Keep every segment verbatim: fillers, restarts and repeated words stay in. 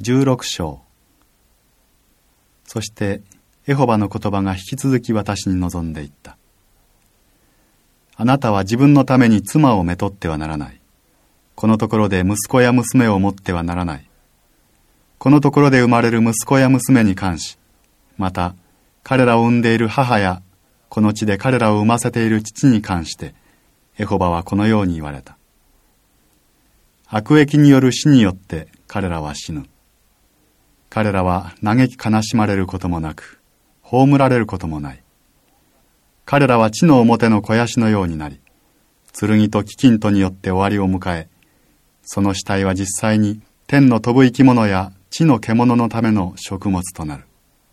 じゅうろく章。そしてエホバの言葉が引き続き私に望んでいった。あなたは自分のために妻をめとってはならない。このところで息子や娘を持ってはならない。このところで生まれる息子や娘に関し、また彼らを産んでいる母やこの地で彼らを産ませている父に関してエホバはこのように言われた。悪役による死によって彼らは死ぬ。彼らは嘆き悲しまれることもなく、葬られることもない。彼らは地の表の肥やしのようになり、剣と飢饉とによって終わりを迎え、その死体は実際に天の飛ぶ生き物や地の獣のための食物となる。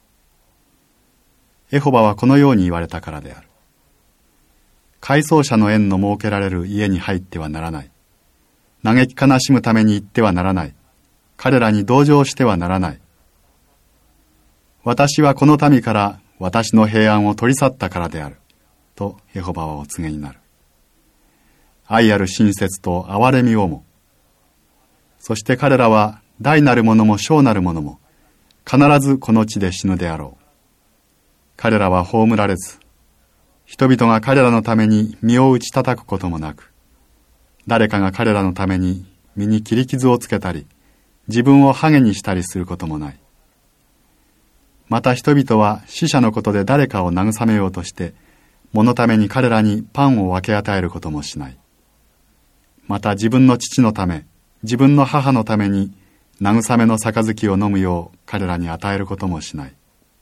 エホバはこのように言われたからである。改装者の縁の設けられる家に入ってはならない。嘆き悲しむために行ってはならない。彼らに同情してはならない。私はこの民から私の平安を取り去ったからである。とエホバはお告げになる。愛ある親切と憐れみをも。そして彼らは大なる者も小なる者も必ずこの地で死ぬであろう。彼らは葬られず、人々が彼らのために身を打ち叩くこともなく、誰かが彼らのために身に切り傷をつけたり、自分をハゲにしたりすることもない。また人々は死者のことで誰かを慰めようとして、物のために彼らにパンを分け与えることもしない。また自分の父のため、自分の母のために慰めの杯を飲むよう彼らに与えることもしない。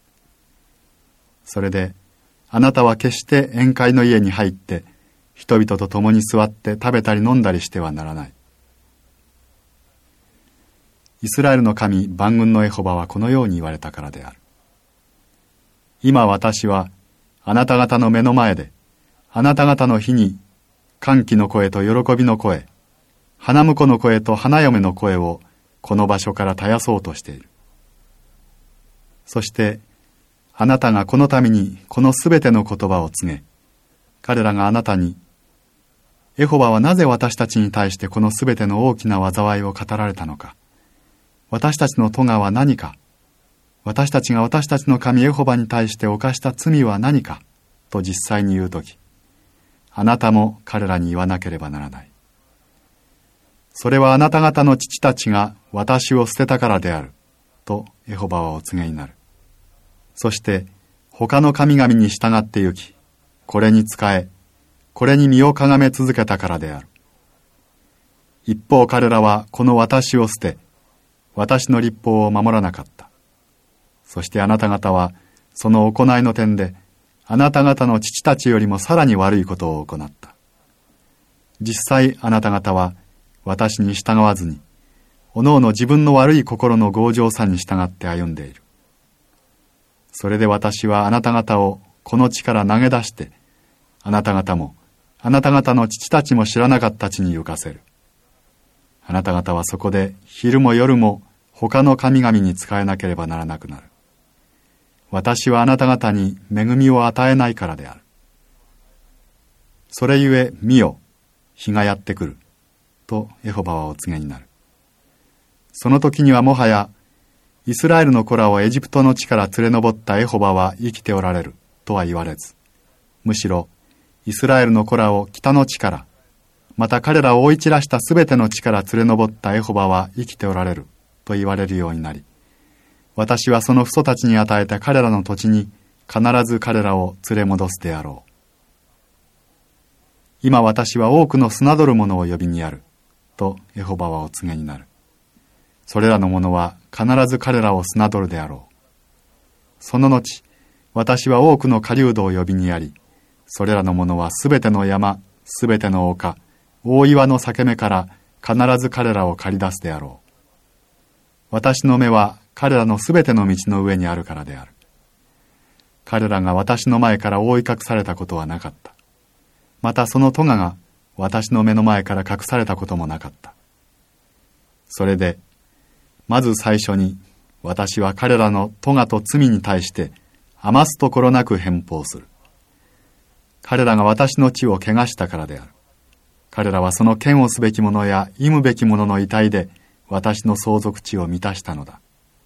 それで、あなたは決して宴会の家に入って、人々と共に座って食べたり飲んだりしてはならない。イスラエルの神万軍のエホバはこのように言われたからである。今私はあなた方の目の前で、あなた方の日に歓喜の声と喜びの声、花婿の声と花嫁の声をこの場所から絶やそうとしている。そしてあなたがこの民にこのすべての言葉を告げ、彼らがあなたに、エホバはなぜ私たちに対してこのすべての大きな災いを語られたのか、私たちの咎は何か、私たちが私たちの神エホバに対して犯した罪は何かと実際に言うとき、あなたも彼らに言わなければならない。それはあなた方の父たちが私を捨てたからであるとエホバはお告げになる。そして他の神々に従って行き、これに仕え、これに身をかがめ続けたからである。一方彼らはこの私を捨て、私の律法を守らなかった。そしてあなた方はその行いの点であなた方の父たちよりもさらに悪いことを行った。実際あなた方は私に従わずに、おのおの自分の悪い心の強情さに従って歩んでいる。それで私はあなた方をこの地から投げ出して、あなた方もあなた方の父たちも知らなかった地に行かせる。あなた方はそこで昼も夜も他の神々に仕えなければならなくなる。私はあなた方に恵みを与えないからである。それゆえ見よ、日がやってくる、とエホバはお告げになる。その時にはもはや、イスラエルの子らをエジプトの地から連れ上ったエホバは生きておられる、とは言われず、むしろ、イスラエルの子らを北の地から、また彼らを追い散らしたすべての地から連れ上ったエホバは生きておられる、と言われるようになり、私はその父祖たちに与えた彼らの土地に必ず彼らを連れ戻すであろう。今私は多くの砂取る者を呼びにやる、とエホバはお告げになる。それらの者は必ず彼らを砂取るであろう。その後、私は多くの狩人を呼びにやり、それらの者はすべての山、すべての丘、大岩の裂け目から必ず彼らを駆り出すであろう。私の目は彼らのすべての道の上にあるからである。彼らが私の前から覆い隠されたことはなかった。またその咎が私の目の前から隠されたこともなかった。それで、まず最初に私は彼らの咎と罪に対して余すところなく返報する。彼らが私の地を汚したからである。彼らはその嫌悪すべき者や忌むべき者の遺体で私の相続地を満たしたのだ。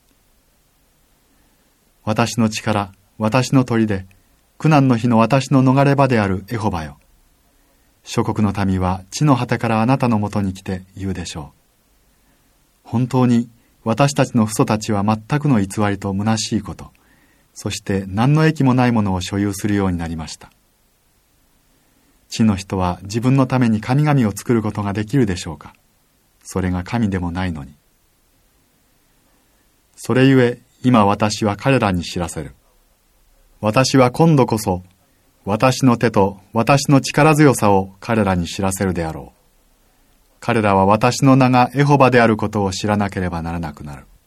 私の力、私の砦、苦難の日の私の逃れ場であるエホバよ。諸国の民は地の果てからあなたのもとに来て言うでしょう。本当に私たちの父祖たちは全くの偽りと虚しいこと、そして何の益もないものを所有するようになりました。地の人は自分のために神々を作ることができるでしょうか。それが神でもないのに。それゆえ今私は彼らに知らせる。私は今度こそ私の手と私の力強さを彼らに知らせるであろう。彼らは私の名がエホバであることを知らなければならなくなる。